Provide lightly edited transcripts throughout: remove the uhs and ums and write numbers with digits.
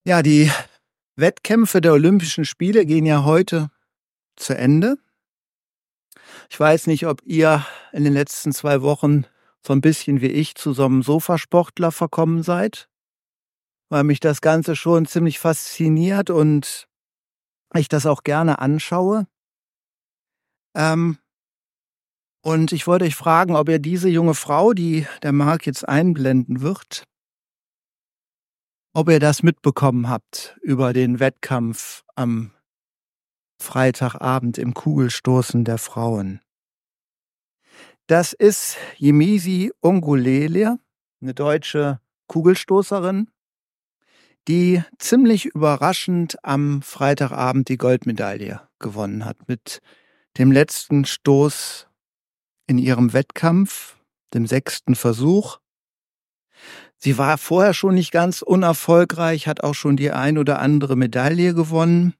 Ja, die Wettkämpfe der Olympischen Spiele gehen ja heute zu Ende. Ich weiß nicht, ob ihr in den letzten 2 Wochen so ein bisschen wie ich zu so einem Sofasportler verkommen seid, weil mich das Ganze schon ziemlich fasziniert und ich das auch gerne anschaue. Ähm, und ich wollte euch fragen, ob ihr diese junge Frau, die der Marc jetzt einblenden wird, ob ihr das mitbekommen habt über den Wettkampf am Freitagabend im Kugelstoßen der Frauen. Das ist Yemisi Ongulele, eine deutsche Kugelstoßerin, die ziemlich überraschend am Freitagabend die Goldmedaille gewonnen hat mit dem letzten Stoß in ihrem Wettkampf, dem 6. Versuch. Sie war vorher schon nicht ganz unerfolgreich, hat auch schon die ein oder andere Medaille gewonnen.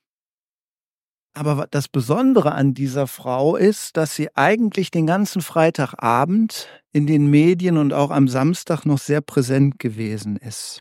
Aber das Besondere an dieser Frau ist, dass sie eigentlich den ganzen Freitagabend in den Medien und auch am Samstag noch sehr präsent gewesen ist.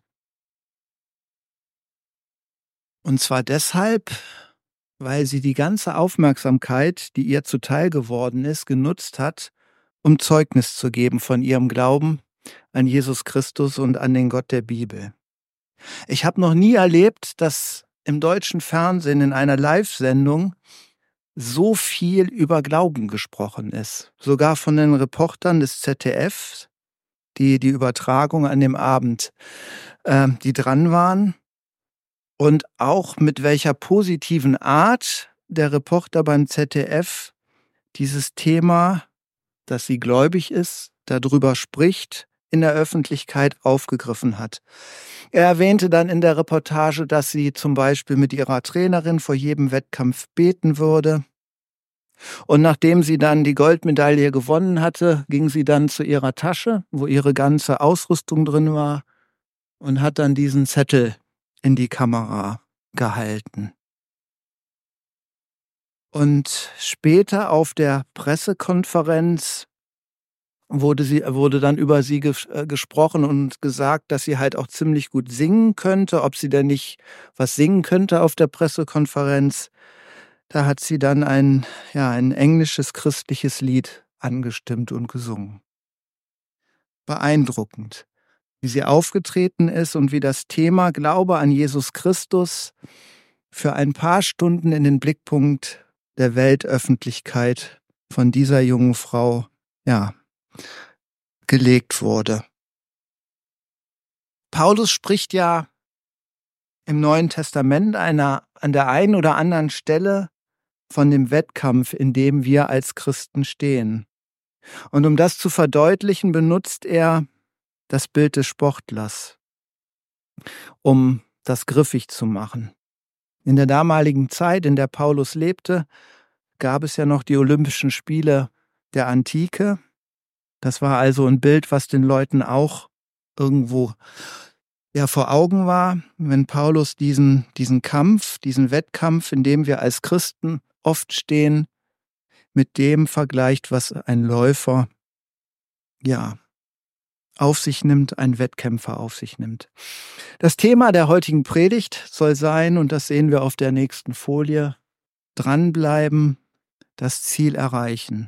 Und zwar deshalb, weil sie die ganze Aufmerksamkeit, die ihr zuteil geworden ist, genutzt hat, um Zeugnis zu geben von ihrem Glauben an Jesus Christus und an den Gott der Bibel. Ich habe noch nie erlebt, dass im deutschen Fernsehen in einer Live-Sendung so viel über Glauben gesprochen ist. Sogar von den Reportern des ZDF, die Übertragung an dem Abend, die dran waren. Und auch mit welcher positiven Art der Reporter beim ZDF dieses Thema, dass sie gläubig ist, darüber spricht, in der Öffentlichkeit aufgegriffen hat. Er erwähnte dann in der Reportage, dass sie zum Beispiel mit ihrer Trainerin vor jedem Wettkampf beten würde. Und nachdem sie dann die Goldmedaille gewonnen hatte, ging sie dann zu ihrer Tasche, wo ihre ganze Ausrüstung drin war, und hat dann diesen Zettel in die Kamera gehalten. Und später auf der Pressekonferenz wurde dann über sie gesprochen und gesagt, dass sie halt auch ziemlich gut singen könnte, ob sie denn nicht was singen könnte auf der Pressekonferenz. Da hat sie dann ein englisches christliches Lied angestimmt und gesungen. Beeindruckend, wie sie aufgetreten ist und wie das Thema Glaube an Jesus Christus für ein paar Stunden in den Blickpunkt der Weltöffentlichkeit von dieser jungen Frau, gelegt wurde. Paulus spricht ja im Neuen Testament an der einen oder anderen Stelle von dem Wettkampf, in dem wir als Christen stehen. Und um das zu verdeutlichen, benutzt er das Bild des Sportlers, um das griffig zu machen. In der damaligen Zeit, in der Paulus lebte, gab es ja noch die Olympischen Spiele der Antike. Das war also ein Bild, was den Leuten auch irgendwo vor Augen war, wenn Paulus diesen Kampf, diesen Wettkampf, in dem wir als Christen oft stehen, mit dem vergleicht, was ein Läufer auf sich nimmt, ein Wettkämpfer auf sich nimmt. Das Thema der heutigen Predigt soll sein, und das sehen wir auf der nächsten Folie, dranbleiben, das Ziel erreichen.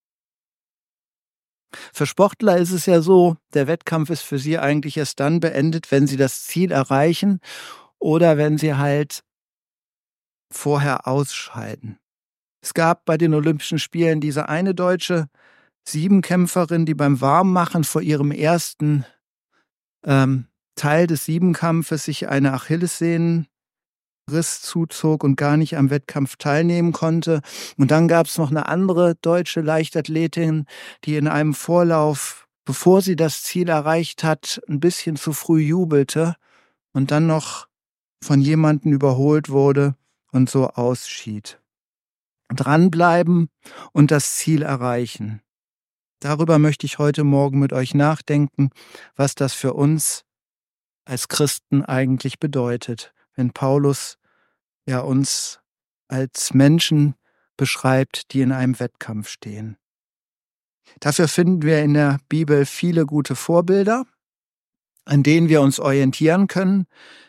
Für Sportler ist es ja so, der Wettkampf ist für sie eigentlich erst dann beendet, wenn sie das Ziel erreichen oder wenn sie halt vorher ausscheiden. Es gab bei den Olympischen Spielen diese eine deutsche Siebenkämpferin, die beim Warmmachen vor ihrem ersten Teil des Siebenkampfes sich eine Achillessehnenriss zuzog und gar nicht am Wettkampf teilnehmen konnte. Und dann gab es noch eine andere deutsche Leichtathletin, die in einem Vorlauf, bevor sie das Ziel erreicht hat, ein bisschen zu früh jubelte und dann noch von jemandem überholt wurde und so ausschied. Dranbleiben und das Ziel erreichen. Darüber möchte ich heute Morgen mit euch nachdenken, was das für uns als Christen eigentlich bedeutet, wenn Paulus uns als Menschen beschreibt, die in einem Wettkampf stehen. Dafür finden wir in der Bibel viele gute Vorbilder, an denen wir uns orientieren können.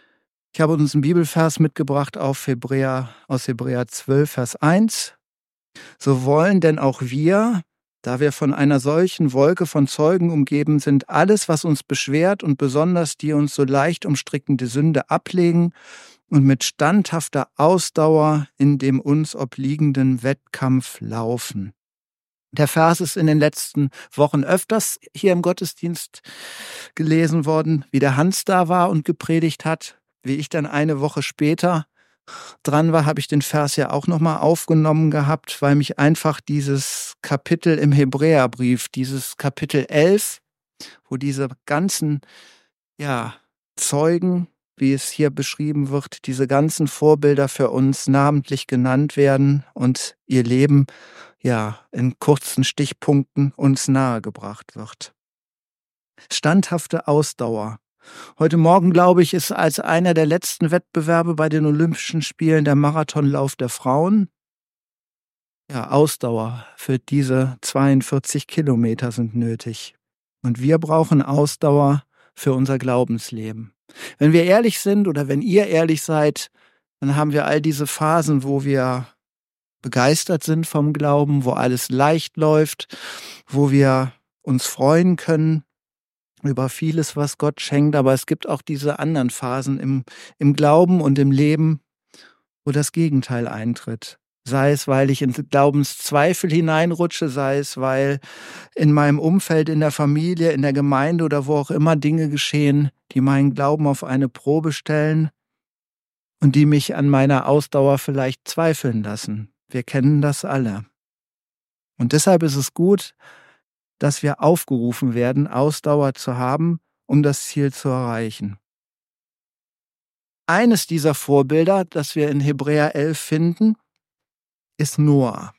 Ich habe uns einen Bibelvers mitgebracht aus Hebräer 12, Vers 1. So wollen denn auch wir, da wir von einer solchen Wolke von Zeugen umgeben sind, alles, was uns beschwert und besonders die uns so leicht umstrickende Sünde ablegen und mit standhafter Ausdauer in dem uns obliegenden Wettkampf laufen. Der Vers ist in den letzten Wochen öfters hier im Gottesdienst gelesen worden, wie der Hans da war und gepredigt hat. Wie ich dann eine Woche später dran war, habe ich den Vers ja auch nochmal aufgenommen gehabt, weil mich einfach dieses Kapitel im Hebräerbrief, dieses Kapitel 11, wo diese ganzen Zeugen, wie es hier beschrieben wird, diese ganzen Vorbilder für uns namentlich genannt werden und ihr Leben in kurzen Stichpunkten uns nahegebracht wird. Standhafte Ausdauer. Heute Morgen, glaube ich, ist als einer der letzten Wettbewerbe bei den Olympischen Spielen der Marathonlauf der Frauen. Ja, Ausdauer für diese 42 Kilometer sind nötig. Und wir brauchen Ausdauer für unser Glaubensleben. Wenn wir ehrlich sind oder wenn ihr ehrlich seid, dann haben wir all diese Phasen, wo wir begeistert sind vom Glauben, wo alles leicht läuft, wo wir uns freuen können über vieles, was Gott schenkt. Aber es gibt auch diese anderen Phasen im Glauben und im Leben, wo das Gegenteil eintritt. Sei es, weil ich in Glaubenszweifel hineinrutsche, sei es, weil in meinem Umfeld, in der Familie, in der Gemeinde oder wo auch immer Dinge geschehen, die meinen Glauben auf eine Probe stellen und die mich an meiner Ausdauer vielleicht zweifeln lassen. Wir kennen das alle. Und deshalb ist es gut, dass wir aufgerufen werden, Ausdauer zu haben, um das Ziel zu erreichen. Eines dieser Vorbilder, das wir in Hebräer 11 finden, ist Noah.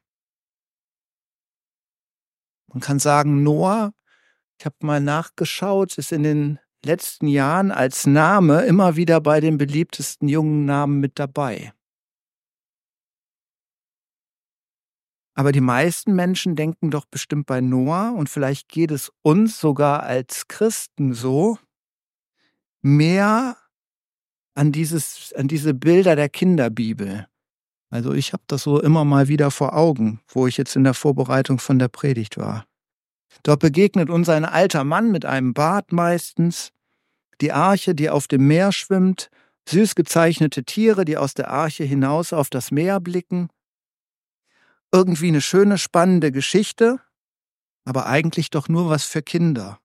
Man kann sagen, Noah, ich habe mal nachgeschaut, ist in den letzten Jahren als Name immer wieder bei den beliebtesten jungen Namen mit dabei. Aber die meisten Menschen denken doch bestimmt bei Noah, und vielleicht geht es uns sogar als Christen so, mehr an diese Bilder der Kinderbibel. Also ich habe das so immer mal wieder vor Augen, wo ich jetzt in der Vorbereitung von der Predigt war. Dort begegnet uns ein alter Mann mit einem Bart meistens, die Arche, die auf dem Meer schwimmt, süß gezeichnete Tiere, die aus der Arche hinaus auf das Meer blicken. Irgendwie eine schöne, spannende Geschichte, aber eigentlich doch nur was für Kinder.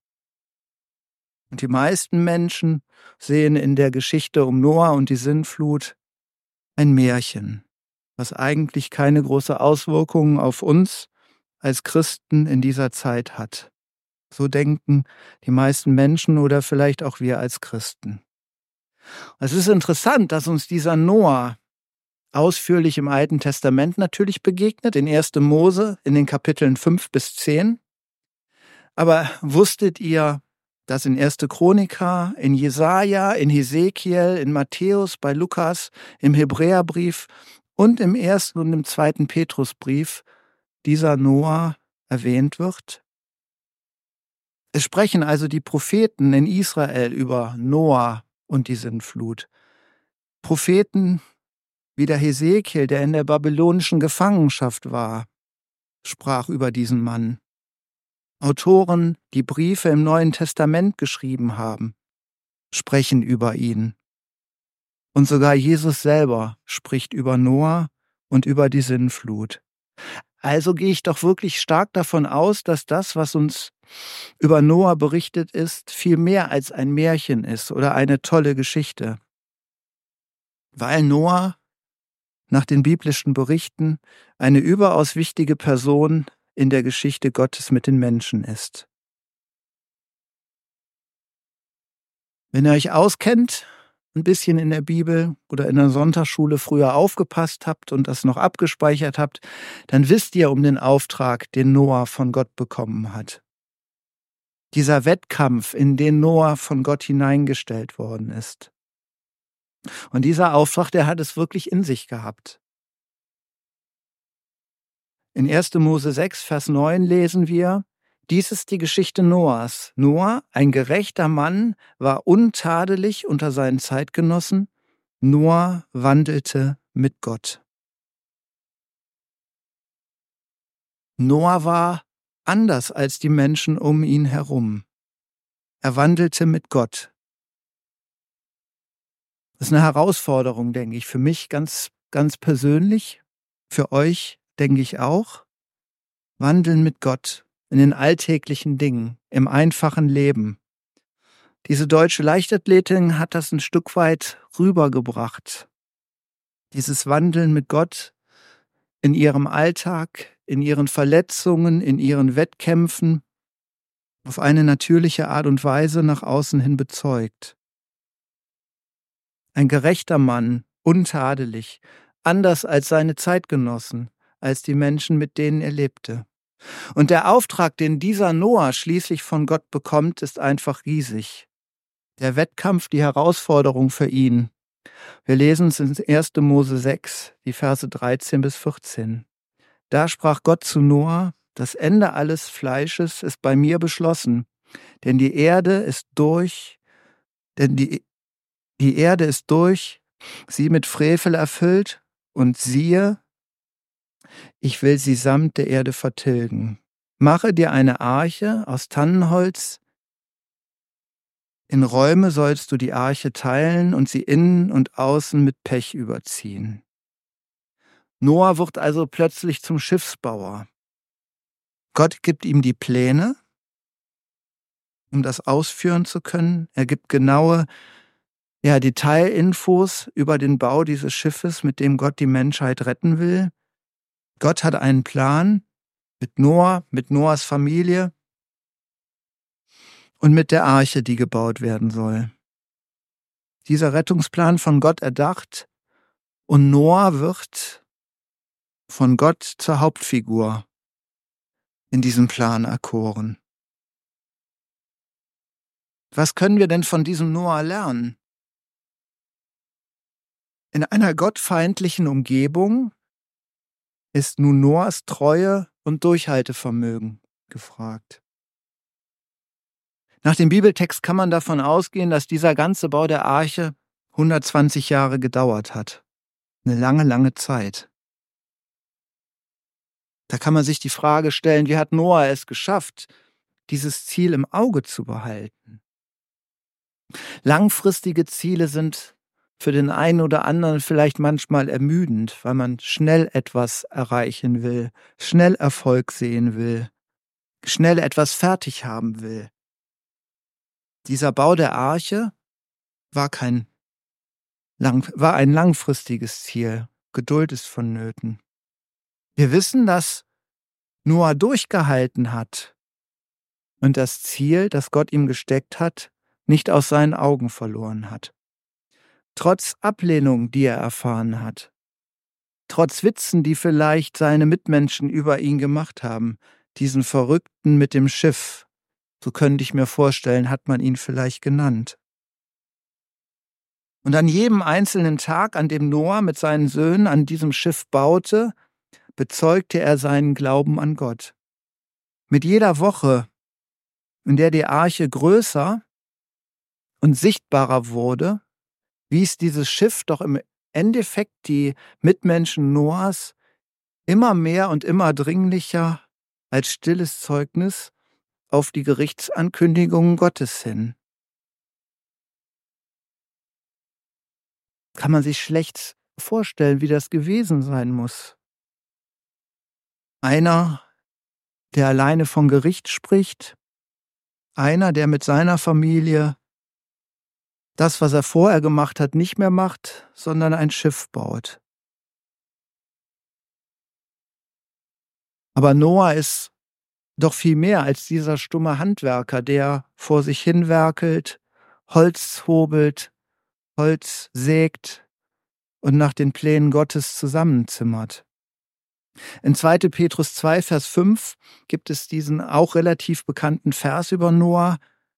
Und die meisten Menschen sehen in der Geschichte um Noah und die Sintflut ein Märchen, was eigentlich keine große Auswirkungen auf uns als Christen in dieser Zeit hat. So denken die meisten Menschen oder vielleicht auch wir als Christen. Es ist interessant, dass uns dieser Noah ausführlich im Alten Testament natürlich begegnet, in 1. Mose, in den Kapiteln 5 bis 10. Aber wusstet ihr, dass in 1. Chroniker, in Jesaja, in Hesekiel, in Matthäus, bei Lukas, im Hebräerbrief und im 1. und im 2. Petrusbrief dieser Noah erwähnt wird? Es sprechen also die Propheten in Israel über Noah und die Sintflut. Propheten wie der Hesekiel, der in der babylonischen Gefangenschaft war, sprach über diesen Mann. Autoren, die Briefe im Neuen Testament geschrieben haben, sprechen über ihn. Und sogar Jesus selber spricht über Noah und über die Sintflut. Also gehe ich doch wirklich stark davon aus, dass das, was uns über Noah berichtet ist, viel mehr als ein Märchen ist oder eine tolle Geschichte. Weil Noah nach den biblischen Berichten eine überaus wichtige Person in der Geschichte Gottes mit den Menschen ist. Wenn ihr euch auskennt, ein bisschen in der Bibel oder in der Sonntagsschule früher aufgepasst habt und das noch abgespeichert habt, dann wisst ihr um den Auftrag, den Noah von Gott bekommen hat. Dieser Wettkampf, in den Noah von Gott hineingestellt worden ist. Und dieser Auftrag, der hat es wirklich in sich gehabt. In 1. Mose 6, Vers 9 lesen wir: Dies ist die Geschichte Noahs. Noah, ein gerechter Mann, war untadelig unter seinen Zeitgenossen Noah wandelte mit Gott. Noah war anders als die Menschen um ihn herum. Er wandelte mit Gott. Das ist eine Herausforderung, denke ich, für mich ganz, ganz persönlich, für euch, denke ich auch. Wandeln mit Gott in den alltäglichen Dingen, im einfachen Leben. Diese deutsche Leichtathletin hat das ein Stück weit rübergebracht. Dieses Wandeln mit Gott in ihrem Alltag, in ihren Verletzungen, in ihren Wettkämpfen, auf eine natürliche Art und Weise nach außen hin bezeugt. Ein gerechter Mann, untadelig, anders als seine Zeitgenossen, als die Menschen, mit denen er lebte. Und der Auftrag, den dieser Noah schließlich von Gott bekommt, ist einfach riesig. Der Wettkampf, die Herausforderung für ihn. Wir lesen es in 1. Mose 6, die Verse 13 bis 14. Da sprach Gott zu Noah: Das Ende alles Fleisches ist bei mir beschlossen, denn die Erde ist durch, die Erde ist durch, sie mit Frevel erfüllt, und siehe, ich will sie samt der Erde vertilgen. Mache dir eine Arche aus Tannenholz. In Räume sollst du die Arche teilen und sie innen und außen mit Pech überziehen. Noah wird also plötzlich zum Schiffsbauer. Gott gibt ihm die Pläne, um das ausführen zu können. Er gibt genaue Detailinfos über den Bau dieses Schiffes, mit dem Gott die Menschheit retten will. Gott hat einen Plan mit Noah, mit Noahs Familie und mit der Arche, die gebaut werden soll. Dieser Rettungsplan von Gott erdacht, und Noah wird von Gott zur Hauptfigur in diesem Plan erkoren. Was können wir denn von diesem Noah lernen? In einer gottfeindlichen Umgebung ist nun Noahs Treue und Durchhaltevermögen gefragt. Nach dem Bibeltext kann man davon ausgehen, dass dieser ganze Bau der Arche 120 Jahre gedauert hat. Eine lange, lange Zeit. Da kann man sich die Frage stellen, wie hat Noah es geschafft, dieses Ziel im Auge zu behalten? Langfristige Ziele sind für den einen oder anderen vielleicht manchmal ermüdend, weil man schnell etwas erreichen will, schnell Erfolg sehen will, schnell etwas fertig haben will. Dieser Bau der Arche war ein langfristiges Ziel. Geduld ist vonnöten. Wir wissen, dass Noah durchgehalten hat und das Ziel, das Gott ihm gesteckt hat, nicht aus seinen Augen verloren hat. Trotz Ablehnung, die er erfahren hat, trotz Witzen, die vielleicht seine Mitmenschen über ihn gemacht haben, diesen Verrückten mit dem Schiff, so könnte ich mir vorstellen, hat man ihn vielleicht genannt. Und an jedem einzelnen Tag, an dem Noah mit seinen Söhnen an diesem Schiff baute, bezeugte er seinen Glauben an Gott. Mit jeder Woche, in der die Arche größer und sichtbarer wurde, wies dieses Schiff doch im Endeffekt die Mitmenschen Noahs immer mehr und immer dringlicher als stilles Zeugnis auf die Gerichtsankündigungen Gottes hin. Kann man sich schlecht vorstellen, wie das gewesen sein muss. Einer, der alleine von Gericht spricht, einer, der mit seiner Familie das, was er vorher gemacht hat, nicht mehr macht, sondern ein Schiff baut. Aber Noah ist doch viel mehr als dieser stumme Handwerker, der vor sich hin werkelt, Holz hobelt, Holz sägt und nach den Plänen Gottes zusammenzimmert. In 2. Petrus 2, Vers 5 gibt es diesen auch relativ bekannten Vers über Noah: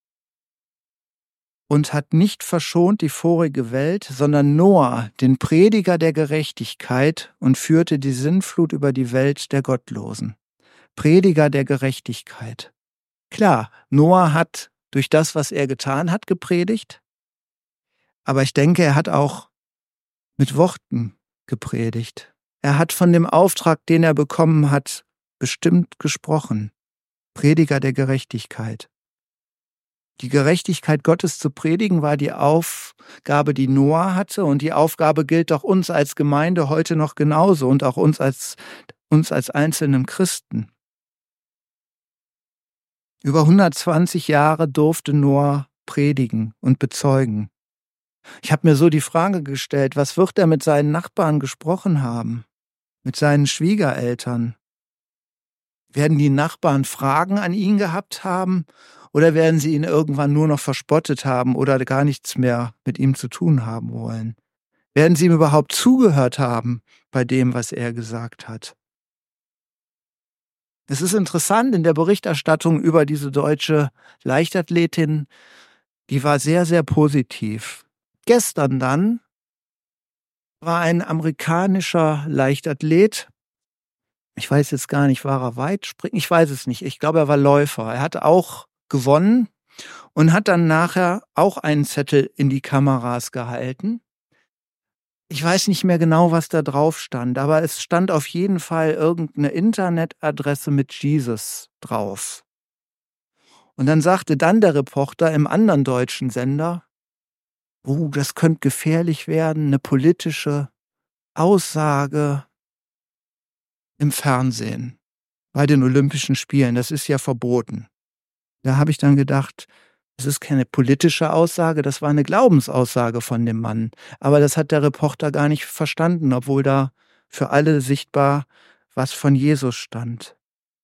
Und hat nicht verschont die vorige Welt, sondern Noah, den Prediger der Gerechtigkeit, und führte die Sintflut über die Welt der Gottlosen. Prediger der Gerechtigkeit. Klar, Noah hat durch das, was er getan hat, gepredigt, aber ich denke, er hat auch mit Worten gepredigt. Er hat von dem Auftrag, den er bekommen hat, bestimmt gesprochen. Prediger der Gerechtigkeit. Die Gerechtigkeit Gottes zu predigen war die Aufgabe, die Noah hatte, und die Aufgabe gilt auch uns als Gemeinde heute noch genauso und auch uns als einzelnen Christen. Über 120 Jahre durfte Noah predigen und bezeugen. Ich habe mir so die Frage gestellt, was wird er mit seinen Nachbarn gesprochen haben, mit seinen Schwiegereltern? Werden die Nachbarn Fragen an ihn gehabt haben oder werden sie ihn irgendwann nur noch verspottet haben oder gar nichts mehr mit ihm zu tun haben wollen? Werden sie ihm überhaupt zugehört haben bei dem, was er gesagt hat? Es ist interessant in der Berichterstattung über diese deutsche Leichtathletin, die war sehr, sehr positiv. Gestern dann war ein amerikanischer Leichtathlet, ich weiß jetzt gar nicht, war er Weitspringen? Ich weiß es nicht. Ich glaube, er war Läufer. Er hat auch gewonnen und hat dann nachher auch einen Zettel in die Kameras gehalten. Ich weiß nicht mehr genau, was da drauf stand, aber es stand auf jeden Fall irgendeine Internetadresse mit Jesus drauf. Und dann sagte dann der Reporter im anderen deutschen Sender, das könnte gefährlich werden, eine politische Aussage im Fernsehen bei den Olympischen Spielen, das ist ja verboten. Da habe ich dann gedacht, das ist keine politische Aussage, das war eine Glaubensaussage von dem Mann. Aber das hat der Reporter gar nicht verstanden, obwohl da für alle sichtbar was von Jesus stand.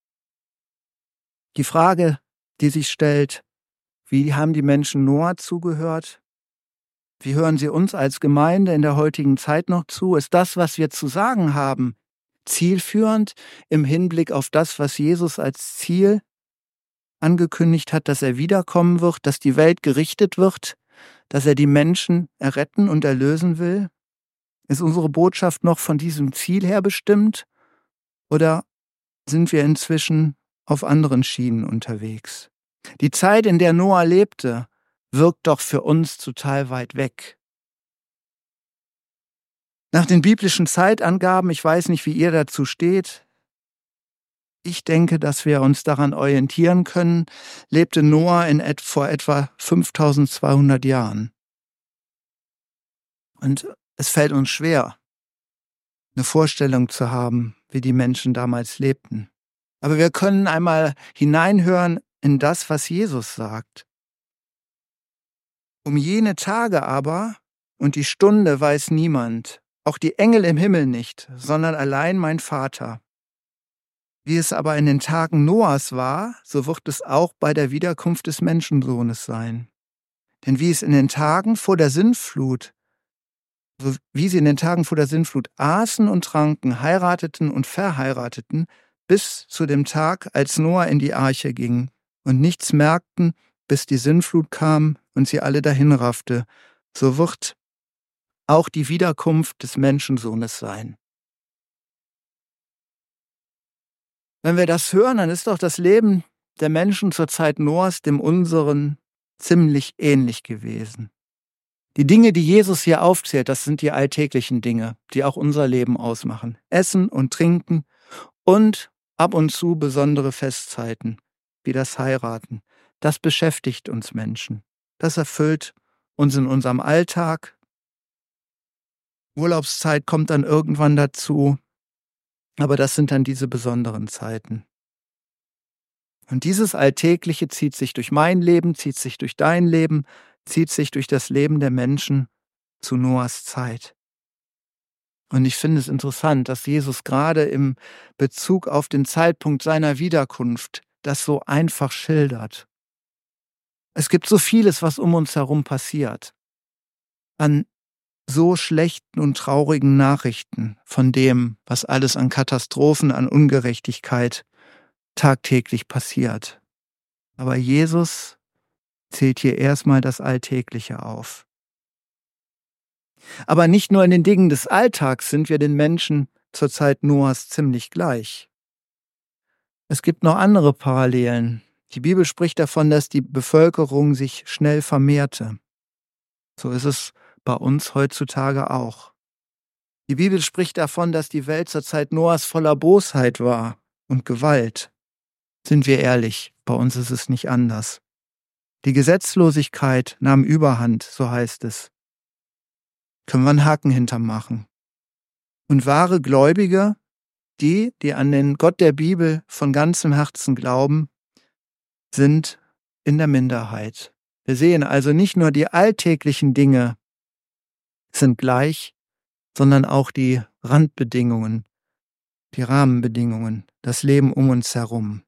Die Frage, die sich stellt, wie haben die Menschen Noah zugehört? Wie hören sie uns als Gemeinde in der heutigen Zeit noch zu? Ist das, was wir zu sagen haben, zielführend im Hinblick auf das, was Jesus als Ziel angekündigt hat, dass er wiederkommen wird, dass die Welt gerichtet wird, dass er die Menschen erretten und erlösen will? Ist unsere Botschaft noch von diesem Ziel her bestimmt oder sind wir inzwischen auf anderen Schienen unterwegs? Die Zeit, in der Noah lebte, wirkt doch für uns total weit weg. Nach den biblischen Zeitangaben, ich weiß nicht, wie ihr dazu steht, ich denke, dass wir uns daran orientieren können, lebte Noah vor etwa 5200 Jahren. Und es fällt uns schwer, eine Vorstellung zu haben, wie die Menschen damals lebten. Aber wir können einmal hineinhören in das, was Jesus sagt. Um jene Tage aber und die Stunde weiß niemand, auch die Engel im Himmel nicht, sondern allein mein Vater. Wie es aber in den Tagen Noahs war, so wird es auch bei der Wiederkunft des Menschensohnes sein. Denn wie sie in den Tagen vor der Sintflut aßen und tranken, heirateten und verheirateten, bis zu dem Tag, als Noah in die Arche ging, und nichts merkten, bis die Sintflut kam und sie alle dahinraffte, so wird auch die Wiederkunft des Menschensohnes sein. Wenn wir das hören, dann ist doch das Leben der Menschen zur Zeit Noahs dem unseren ziemlich ähnlich gewesen. Die Dinge, die Jesus hier aufzählt, das sind die alltäglichen Dinge, die auch unser Leben ausmachen. Essen und Trinken und ab und zu besondere Festzeiten, wie das Heiraten. Das beschäftigt uns Menschen. Das erfüllt uns in unserem Alltag. Urlaubszeit kommt dann irgendwann dazu, aber das sind dann diese besonderen Zeiten. Und dieses Alltägliche zieht sich durch mein Leben, zieht sich durch dein Leben, zieht sich durch das Leben der Menschen zu Noahs Zeit. Und ich finde es interessant, dass Jesus gerade im Bezug auf den Zeitpunkt seiner Wiederkunft das so einfach schildert. Es gibt so vieles, was um uns herum passiert. An so schlechten und traurigen Nachrichten von dem, was alles an Katastrophen, an Ungerechtigkeit tagtäglich passiert. Aber Jesus zählt hier erstmal das Alltägliche auf. Aber nicht nur in den Dingen des Alltags sind wir den Menschen zur Zeit Noahs ziemlich gleich. Es gibt noch andere Parallelen. Die Bibel spricht davon, dass die Bevölkerung sich schnell vermehrte. So ist es bei uns heutzutage auch. Die Bibel spricht davon, dass die Welt zur Zeit Noahs voller Bosheit war und Gewalt. Sind wir ehrlich, bei uns ist es nicht anders. Die Gesetzlosigkeit nahm Überhand, so heißt es. Können wir einen Haken hintermachen. Und wahre Gläubige, die an den Gott der Bibel von ganzem Herzen glauben, sind in der Minderheit. Wir sehen also nicht nur die alltäglichen Dinge sind gleich, sondern auch die Randbedingungen, die Rahmenbedingungen, das Leben um uns herum.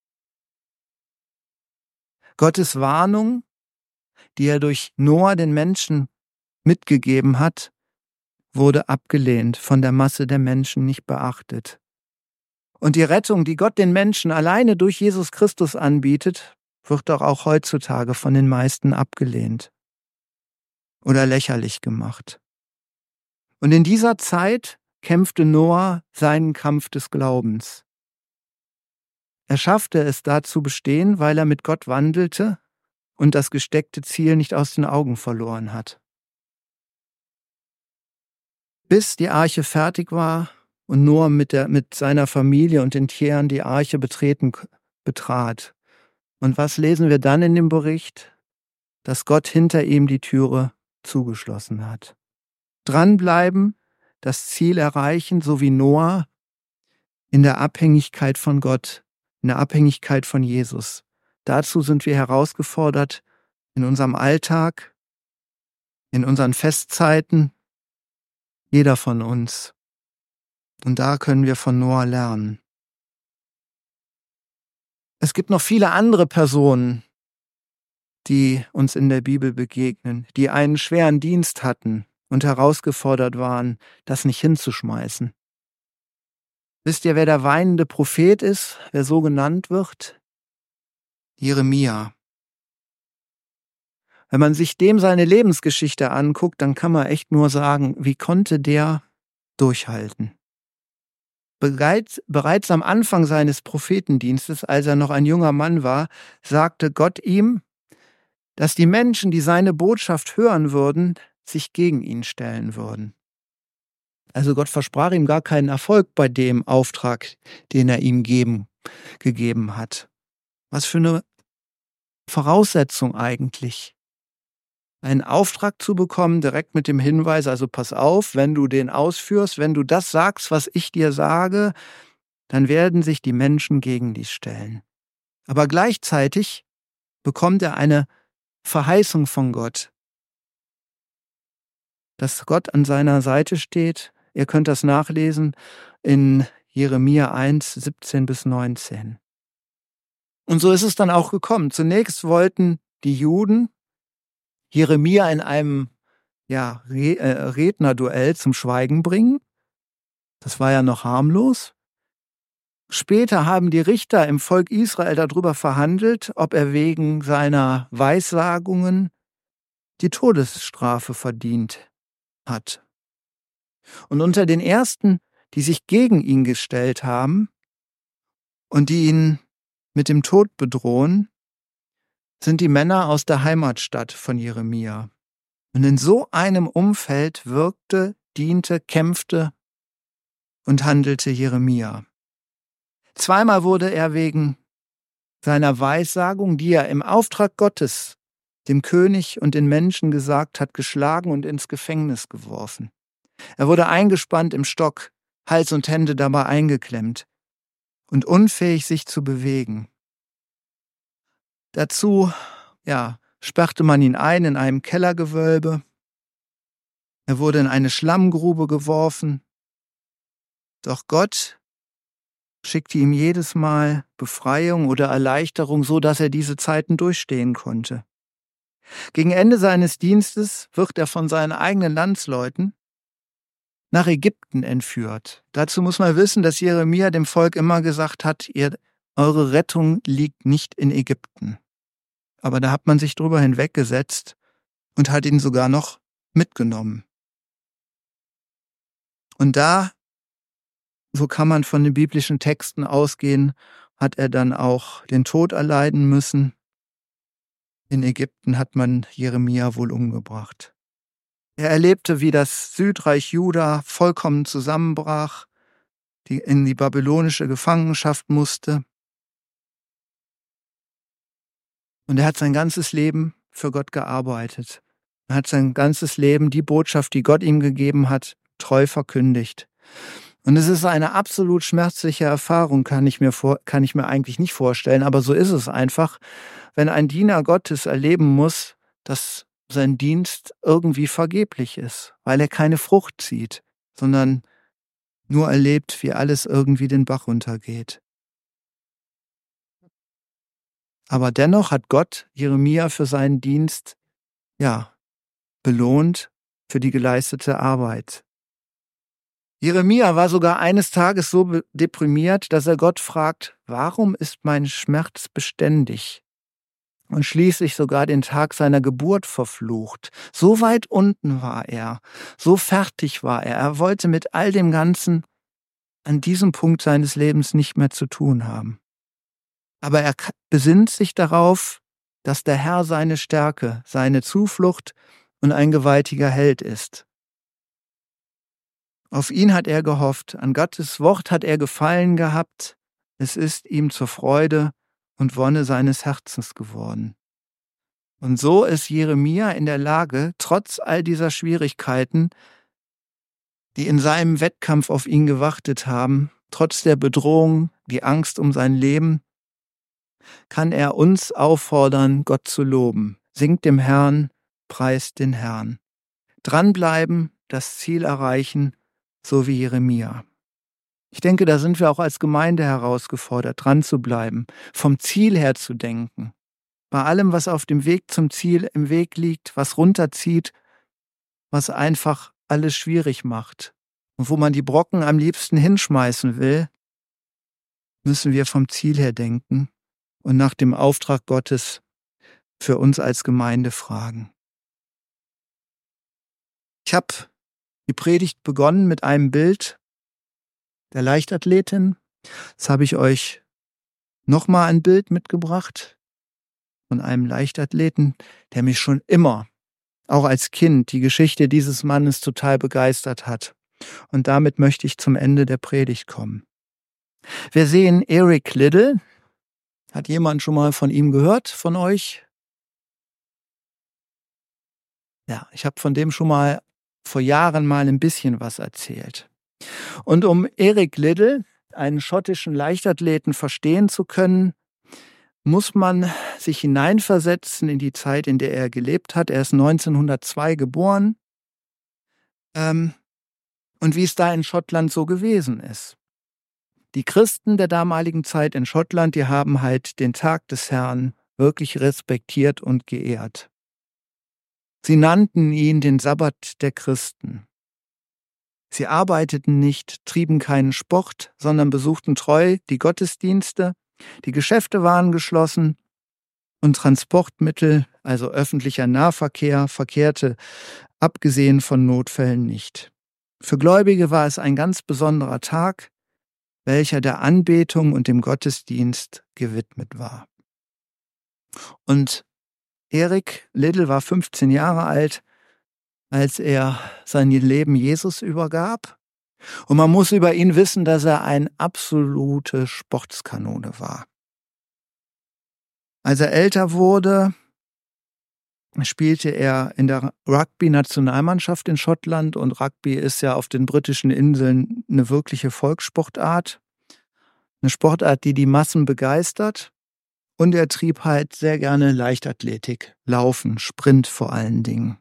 Gottes Warnung, die er durch Noah den Menschen mitgegeben hat, wurde abgelehnt, von der Masse der Menschen nicht beachtet. Und die Rettung, die Gott den Menschen alleine durch Jesus Christus anbietet, wird doch auch heutzutage von den meisten abgelehnt oder lächerlich gemacht. Und in dieser Zeit kämpfte Noah seinen Kampf des Glaubens. Er schaffte es da zu bestehen, weil er mit Gott wandelte und das gesteckte Ziel nicht aus den Augen verloren hat. Bis die Arche fertig war und Noah mit seiner Familie und den Tieren die Arche betrat. Und was lesen wir dann in dem Bericht? Dass Gott hinter ihm die Türe zugeschlossen hat. Dranbleiben, das Ziel erreichen, so wie Noah, in der Abhängigkeit von Gott, in der Abhängigkeit von Jesus. Dazu sind wir herausgefordert in unserem Alltag, in unseren Festzeiten, jeder von uns. Und da können wir von Noah lernen. Es gibt noch viele andere Personen, die uns in der Bibel begegnen, die einen schweren Dienst hatten und herausgefordert waren, das nicht hinzuschmeißen. Wisst ihr, wer der weinende Prophet ist, wer so genannt wird? Jeremia. Wenn man sich dem seine Lebensgeschichte anguckt, dann kann man echt nur sagen, wie konnte der durchhalten? Bereits am Anfang seines Prophetendienstes, als er noch ein junger Mann war, sagte Gott ihm, dass die Menschen, die seine Botschaft hören würden, sich gegen ihn stellen würden. Also Gott versprach ihm gar keinen Erfolg bei dem Auftrag, den er ihm gegeben hat. Was für eine Voraussetzung eigentlich. Einen Auftrag zu bekommen, direkt mit dem Hinweis, also pass auf, wenn du den ausführst, wenn du das sagst, was ich dir sage, dann werden sich die Menschen gegen dich stellen. Aber gleichzeitig bekommt er eine Verheißung von Gott, dass Gott an seiner Seite steht. Ihr könnt das nachlesen in Jeremia 1, 17 bis 19. Und so ist es dann auch gekommen. Zunächst wollten die Juden Jeremia in einem Rednerduell zum Schweigen bringen. Das war ja noch harmlos. Später haben die Richter im Volk Israel darüber verhandelt, ob er wegen seiner Weissagungen die Todesstrafe verdient hat. Und unter den ersten, die sich gegen ihn gestellt haben und die ihn mit dem Tod bedrohen, sind die Männer aus der Heimatstadt von Jeremia. Und in so einem Umfeld wirkte, diente, kämpfte und handelte Jeremia. Zweimal wurde er wegen seiner Weissagung, die er im Auftrag Gottes dem König und den Menschen gesagt hat, geschlagen und ins Gefängnis geworfen. Er wurde eingespannt im Stock, Hals und Hände dabei eingeklemmt und unfähig, sich zu bewegen. Dazu, sperrte man ihn ein in einem Kellergewölbe. Er wurde in eine Schlammgrube geworfen. Doch Gott schickte ihm jedes Mal Befreiung oder Erleichterung, so dass er diese Zeiten durchstehen konnte. Gegen Ende seines Dienstes wird er von seinen eigenen Landsleuten nach Ägypten entführt. Dazu muss man wissen, dass Jeremia dem Volk immer gesagt hat, eure Rettung liegt nicht in Ägypten. Aber da hat man sich drüber hinweggesetzt und hat ihn sogar noch mitgenommen. Und da, so kann man von den biblischen Texten ausgehen, hat er dann auch den Tod erleiden müssen. In Ägypten hat man Jeremia wohl umgebracht. Er erlebte, wie das Südreich Juda vollkommen zusammenbrach, in die babylonische Gefangenschaft musste. Und er hat sein ganzes Leben für Gott gearbeitet. Er hat sein ganzes Leben die Botschaft, die Gott ihm gegeben hat, treu verkündigt. Und es ist eine absolut schmerzliche Erfahrung, kann ich mir eigentlich nicht vorstellen, aber so ist es einfach, wenn ein Diener Gottes erleben muss, dass sein Dienst irgendwie vergeblich ist, weil er keine Frucht zieht, sondern nur erlebt, wie alles irgendwie den Bach runtergeht. Aber dennoch hat Gott Jeremia für seinen Dienst, belohnt für die geleistete Arbeit. Jeremia war sogar eines Tages so deprimiert, dass er Gott fragt, warum ist mein Schmerz beständig? Und schließlich sogar den Tag seiner Geburt verflucht. So weit unten war er, so fertig war er. Er wollte mit all dem Ganzen an diesem Punkt seines Lebens nicht mehr zu tun haben. Aber er besinnt sich darauf, dass der Herr seine Stärke, seine Zuflucht und ein gewaltiger Held ist. Auf ihn hat er gehofft, an Gottes Wort hat er Gefallen gehabt, es ist ihm zur Freude und Wonne seines Herzens geworden. Und so ist Jeremia in der Lage, trotz all dieser Schwierigkeiten, die in seinem Wettkampf auf ihn gewartet haben, trotz der Bedrohung, die Angst um sein Leben, kann er uns auffordern, Gott zu loben. Singt dem Herrn, preist den Herrn. Dranbleiben, das Ziel erreichen, so wie Jeremia. Ich denke, da sind wir auch als Gemeinde herausgefordert, dran zu bleiben, vom Ziel her zu denken. Bei allem, was auf dem Weg zum Ziel im Weg liegt, was runterzieht, was einfach alles schwierig macht und wo man die Brocken am liebsten hinschmeißen will, müssen wir vom Ziel her denken und nach dem Auftrag Gottes für uns als Gemeinde fragen. Ich habe die Predigt begonnen mit einem Bild der Leichtathletin. Jetzt habe ich euch nochmal ein Bild mitgebracht von einem Leichtathleten, der mich schon immer, auch als Kind, die Geschichte dieses Mannes total begeistert hat. Und damit möchte ich zum Ende der Predigt kommen. Wir sehen Eric Liddell. Hat jemand schon mal von ihm gehört, von euch? Ja, ich habe von dem schon mal vor Jahren mal ein bisschen was erzählt. Und um Eric Liddell, einen schottischen Leichtathleten, verstehen zu können, muss man sich hineinversetzen in die Zeit, in der er gelebt hat. Er ist 1902 geboren. Und wie es da in Schottland so gewesen ist. Die Christen der damaligen Zeit in Schottland, die haben halt den Tag des Herrn wirklich respektiert und geehrt. Sie nannten ihn den Sabbat der Christen. Sie arbeiteten nicht, trieben keinen Sport, sondern besuchten treu die Gottesdienste, die Geschäfte waren geschlossen und Transportmittel, also öffentlicher Nahverkehr, verkehrte, abgesehen von Notfällen nicht. Für Gläubige war es ein ganz besonderer Tag, welcher der Anbetung und dem Gottesdienst gewidmet war. Und Eric Liddell war 15 Jahre alt, als er sein Leben Jesus übergab. Und man muss über ihn wissen, dass er eine absolute Sportskanone war. Als er älter wurde, spielte er in der Rugby-Nationalmannschaft in Schottland und Rugby ist ja auf den britischen Inseln eine wirkliche Volkssportart. Eine Sportart, die die Massen begeistert. Und er trieb halt sehr gerne Leichtathletik, Laufen, Sprint vor allen Dingen.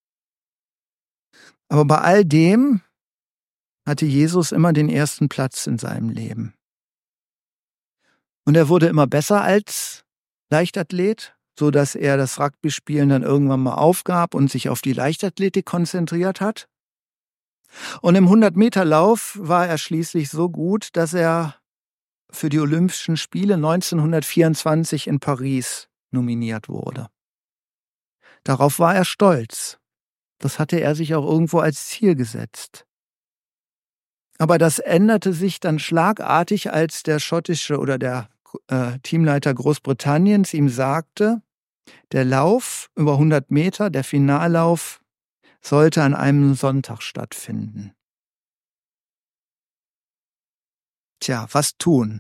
Aber bei all dem hatte Jesus immer den ersten Platz in seinem Leben. Und er wurde immer besser als Leichtathlet, so dass er das Rugby-Spielen dann irgendwann mal aufgab und sich auf die Leichtathletik konzentriert hat. Und im 100-Meter-Lauf war er schließlich so gut, dass er für die Olympischen Spiele 1924 in Paris nominiert wurde. Darauf war er stolz. Das hatte er sich auch irgendwo als Ziel gesetzt. Aber das änderte sich dann schlagartig, als der schottische oder der Teamleiter Großbritanniens ihm sagte, der Lauf über 100 Meter, der Finallauf, sollte an einem Sonntag stattfinden. Tja, was tun?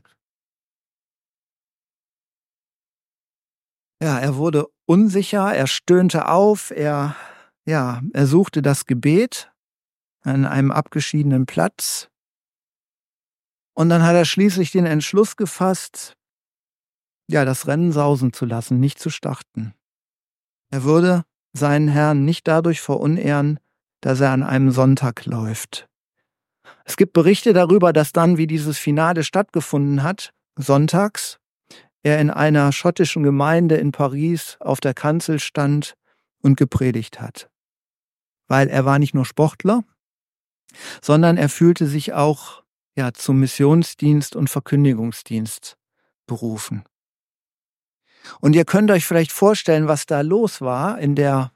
Ja, er wurde unsicher, er stöhnte auf, er suchte das Gebet an einem abgeschiedenen Platz. Und dann hat er schließlich den Entschluss gefasst, das Rennen sausen zu lassen, nicht zu starten. Er würde seinen Herrn nicht dadurch verunehren, dass er an einem Sonntag läuft. Es gibt Berichte darüber, dass dann, wie dieses Finale stattgefunden hat, sonntags, er in einer schottischen Gemeinde in Paris auf der Kanzel stand und gepredigt hat. Weil er war nicht nur Sportler, sondern er fühlte sich auch zum Missionsdienst und Verkündigungsdienst berufen. Und ihr könnt euch vielleicht vorstellen, was da los war in der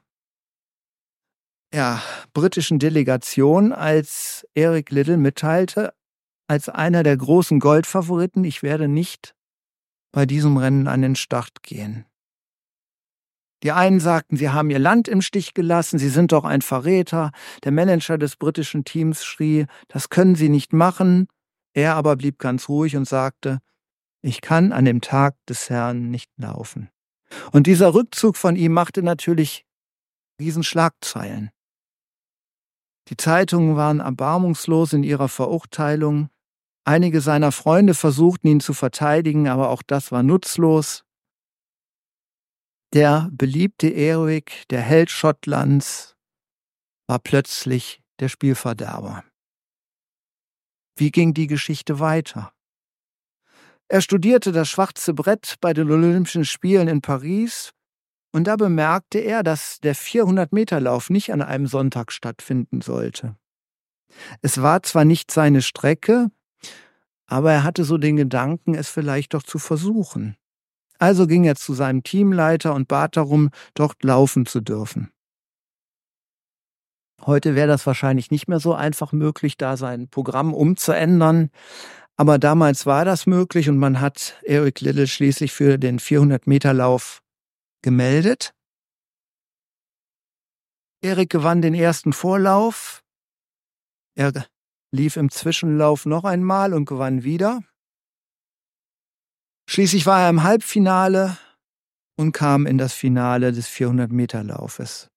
britischen Delegation, als Eric Liddell mitteilte, als einer der großen Goldfavoriten, ich werde nicht bei diesem Rennen an den Start gehen. Die einen sagten, sie haben ihr Land im Stich gelassen, sie sind doch ein Verräter. Der Manager des britischen Teams schrie, das können sie nicht machen. Er aber blieb ganz ruhig und sagte, ich kann an dem Tag des Herrn nicht laufen. Und dieser Rückzug von ihm machte natürlich Riesenschlagzeilen. Die Zeitungen waren erbarmungslos in ihrer Verurteilung. Einige seiner Freunde versuchten ihn zu verteidigen, aber auch das war nutzlos. Der beliebte Eric, der Held Schottlands, war plötzlich der Spielverderber. Wie ging die Geschichte weiter? Er studierte das schwarze Brett bei den Olympischen Spielen in Paris und da bemerkte er, dass der 400-Meter-Lauf nicht an einem Sonntag stattfinden sollte. Es war zwar nicht seine Strecke, aber er hatte so den Gedanken, es vielleicht doch zu versuchen. Also ging er zu seinem Teamleiter und bat darum, dort laufen zu dürfen. Heute wäre das wahrscheinlich nicht mehr so einfach möglich, da sein Programm umzuändern. Aber damals war das möglich und man hat Eric Liddell schließlich für den 400-Meter-Lauf gemeldet. Eric gewann den ersten Vorlauf. Er lief im Zwischenlauf noch einmal und gewann wieder. Schließlich war er im Halbfinale und kam in das Finale des 400-Meter-Laufes.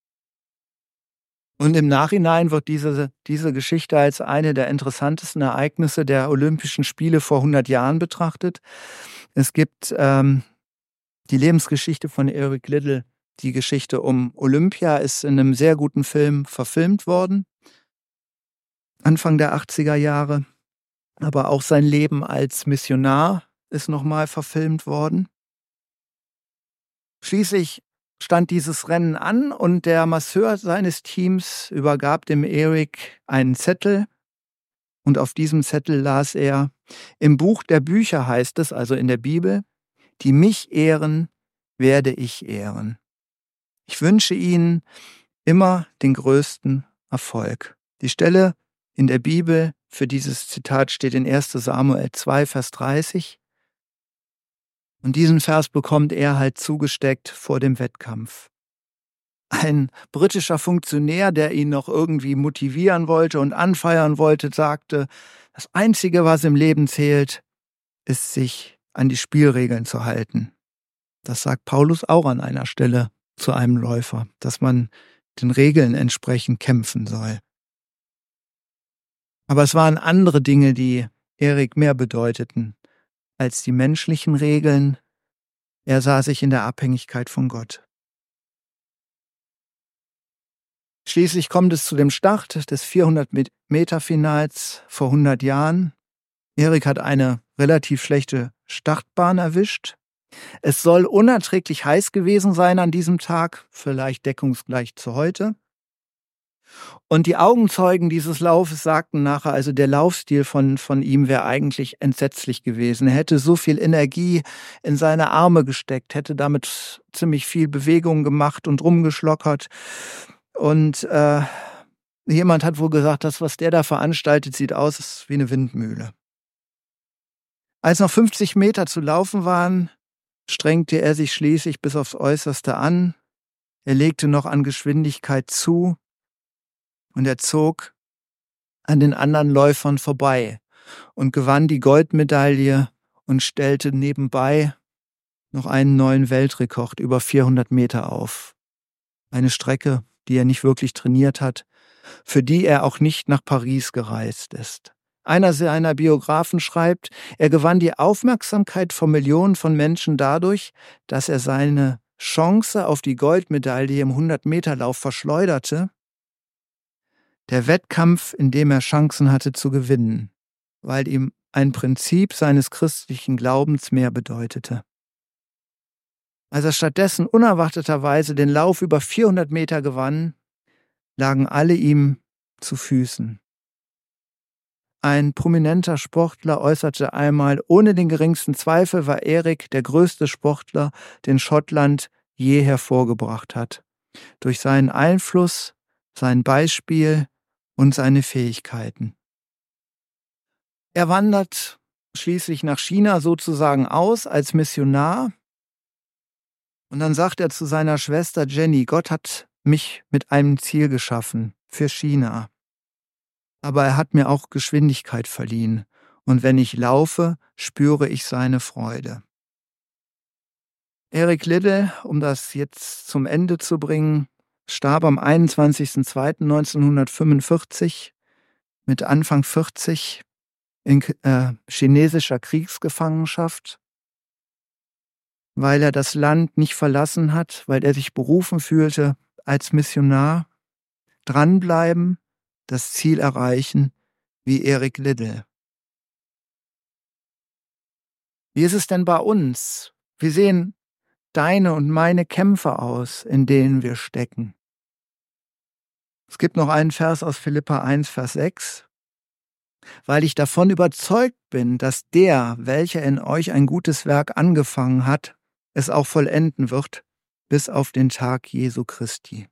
Und im Nachhinein wird diese Geschichte als eine der interessantesten Ereignisse der Olympischen Spiele vor 100 Jahren betrachtet. Es gibt die Lebensgeschichte von Eric Liddell, die Geschichte um Olympia, ist in einem sehr guten Film verfilmt worden, Anfang der 80er Jahre. Aber auch sein Leben als Missionar ist nochmal verfilmt worden. Schließlich stand dieses Rennen an und der Masseur seines Teams übergab dem Eric einen Zettel und auf diesem Zettel las er, im Buch der Bücher heißt es, also in der Bibel, die mich ehren, werde ich ehren. Ich wünsche Ihnen immer den größten Erfolg. Die Stelle in der Bibel für dieses Zitat steht in 1. Samuel 2, Vers 30. Und diesen Vers bekommt er halt zugesteckt vor dem Wettkampf. Ein britischer Funktionär, der ihn noch irgendwie motivieren wollte und anfeuern wollte, sagte, das Einzige, was im Leben zählt, ist, sich an die Spielregeln zu halten. Das sagt Paulus auch an einer Stelle zu einem Läufer, dass man den Regeln entsprechend kämpfen soll. Aber es waren andere Dinge, die Eric mehr bedeuteten als die menschlichen Regeln. Er sah sich in der Abhängigkeit von Gott. Schließlich kommt es zu dem Start des 400-Meter-Finals vor 100 Jahren. Eric hat eine relativ schlechte Startbahn erwischt. Es soll unerträglich heiß gewesen sein an diesem Tag, vielleicht deckungsgleich zu heute. Und die Augenzeugen dieses Laufes sagten nachher, also der Laufstil von ihm wäre eigentlich entsetzlich gewesen. Er hätte so viel Energie in seine Arme gesteckt, hätte damit ziemlich viel Bewegung gemacht und rumgeschlockert. Und jemand hat wohl gesagt, das, was der da veranstaltet, sieht aus wie eine Windmühle. Als noch 50 Meter zu laufen waren, strengte er sich schließlich bis aufs Äußerste an. Er legte noch an Geschwindigkeit zu. Und er zog an den anderen Läufern vorbei und gewann die Goldmedaille und stellte nebenbei noch einen neuen Weltrekord über 400 Meter auf. Eine Strecke, die er nicht wirklich trainiert hat, für die er auch nicht nach Paris gereist ist. Einer seiner Biografen schreibt, er gewann die Aufmerksamkeit von Millionen von Menschen dadurch, dass er seine Chance auf die Goldmedaille im 100-Meter-Lauf verschleuderte. Der Wettkampf, in dem er Chancen hatte zu gewinnen, weil ihm ein Prinzip seines christlichen Glaubens mehr bedeutete. Als er stattdessen unerwarteterweise den Lauf über 400 Meter gewann, lagen alle ihm zu Füßen. Ein prominenter Sportler äußerte einmal, ohne den geringsten Zweifel war Eric der größte Sportler, den Schottland je hervorgebracht hat. Durch seinen Einfluss, sein Beispiel und seine Fähigkeiten. Er wandert schließlich nach China sozusagen aus als Missionar. Und dann sagt er zu seiner Schwester Jenny, Gott hat mich mit einem Ziel geschaffen für China. Aber er hat mir auch Geschwindigkeit verliehen. Und wenn ich laufe, spüre ich seine Freude. Eric Liddell, um das jetzt zum Ende zu bringen, starb am 21.02.1945 mit Anfang 40 in chinesischer Kriegsgefangenschaft, weil er das Land nicht verlassen hat, weil er sich berufen fühlte als Missionar, dranbleiben, das Ziel erreichen, wie Eric Liddell. Wie ist es denn bei uns? Wie sehen deine und meine Kämpfe aus, in denen wir stecken? Es gibt noch einen Vers aus Philipper 1, Vers 6. Weil ich davon überzeugt bin, dass der, welcher in euch ein gutes Werk angefangen hat, es auch vollenden wird, bis auf den Tag Jesu Christi.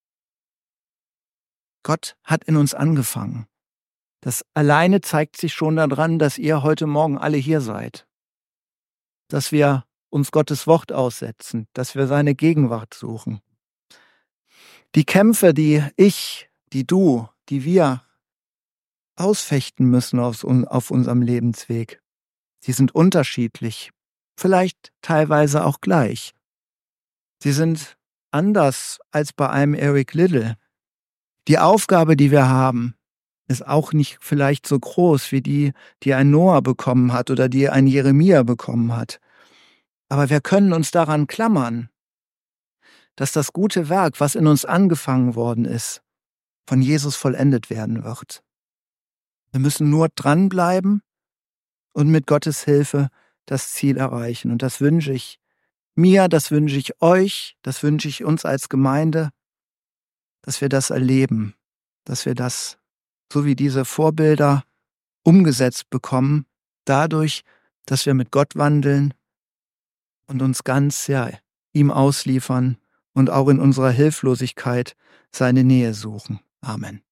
Gott hat in uns angefangen. Das alleine zeigt sich schon daran, dass ihr heute Morgen alle hier seid. Dass wir uns Gottes Wort aussetzen, dass wir seine Gegenwart suchen. Die Kämpfe, die ich, die du, die wir ausfechten müssen auf unserem Lebensweg, die sind unterschiedlich, vielleicht teilweise auch gleich. Sie sind anders als bei einem Eric Liddell. Die Aufgabe, die wir haben, ist auch nicht vielleicht so groß wie die ein Noah bekommen hat oder die ein Jeremia bekommen hat. Aber wir können uns daran klammern, dass das gute Werk, was in uns angefangen worden ist, von Jesus vollendet werden wird. Wir müssen nur dranbleiben und mit Gottes Hilfe das Ziel erreichen. Und das wünsche ich mir, das wünsche ich euch, das wünsche ich uns als Gemeinde, dass wir das erleben, dass wir das, so wie diese Vorbilder, umgesetzt bekommen, dadurch, dass wir mit Gott wandeln und uns ganz ihm ausliefern und auch in unserer Hilflosigkeit seine Nähe suchen. Amen.